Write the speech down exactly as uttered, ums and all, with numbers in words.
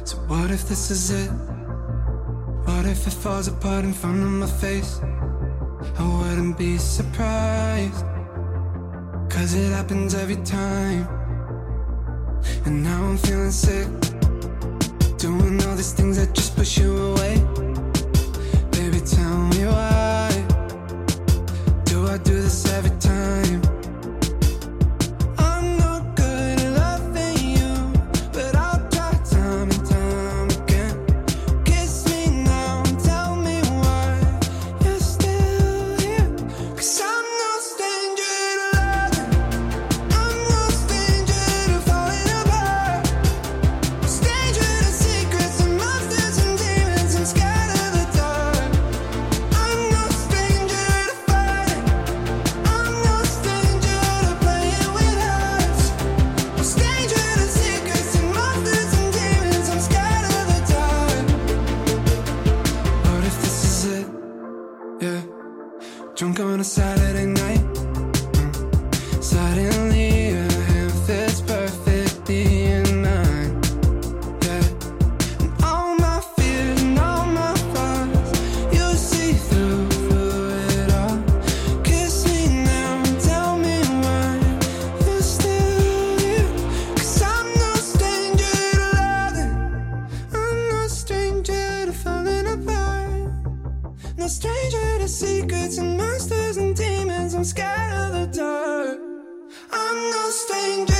So what if this is it? What if it falls apart in front of my face? I wouldn't be surprised, cause it happens every time. And now I'm feeling sick, doing all these things that just push you away. Baby, tell me why do I do this every time? I'm not good at loving you, but I'll try time and time again. Kiss me now and tell me why you're still here. Cause I'm no stranger to loving, I'm no stranger to falling apart, stranger to secrets and monsters and demons. I'm scared of the dark. I'm no stranger to fighting, I'm no stranger to playing with hearts, I'm stranger to secrets and monsters and demons. I'm scared of the dark. What if this is it? Yeah. Drunk on a Saturday night, mm. Suddenly your hand fits perfectly in mine. Yeah. And all my fears and all my flaws, you see through, through it all. Kiss me now and tell me why you're still here. Cause I'm no stranger to loving, I'm no stranger to falling apart, no stranger to secrets and monsters and demons. I'm scared of the dark. I'm no stranger